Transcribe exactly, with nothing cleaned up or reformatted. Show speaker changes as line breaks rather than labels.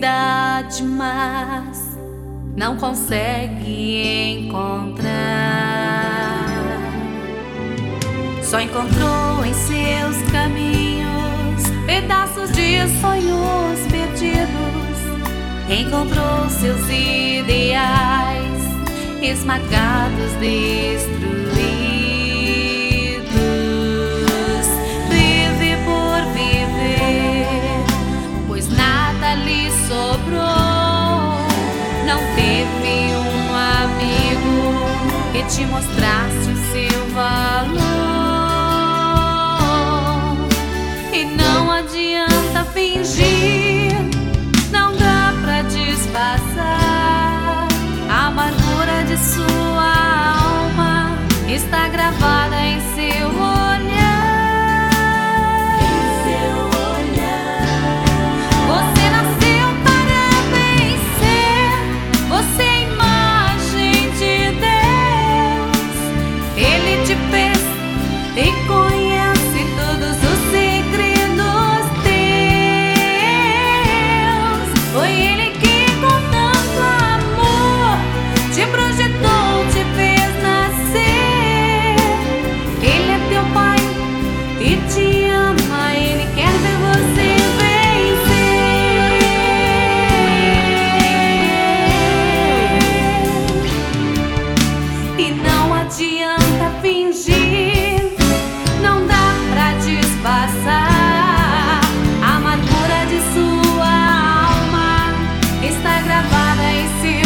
felicidade, mas não consegue encontrar. Só encontrou em seus caminhos pedaços de sonhos perdidos. Encontrou seus ideais esmagados, destruídos. Vive por viver, pois nada lhe sobrou. Não teve um amigo que te mostrasse o seu valor. E não adianta fingir, não dá pra disfarçar. A amargura de sua alma está gravada em seu olhar. Em seu olhar. Você nasceu para vencer, você é a imagem de Deus. Ele te fez e conhece todos os segredos teus. Foi Ele que com tanto amor te projetou, te fez nascer. Ele é teu pai e te ama, Ele quer ver você vencer. E não adianta fingir, não dá pra disfarçar. A amargura de sua alma está gravada em seu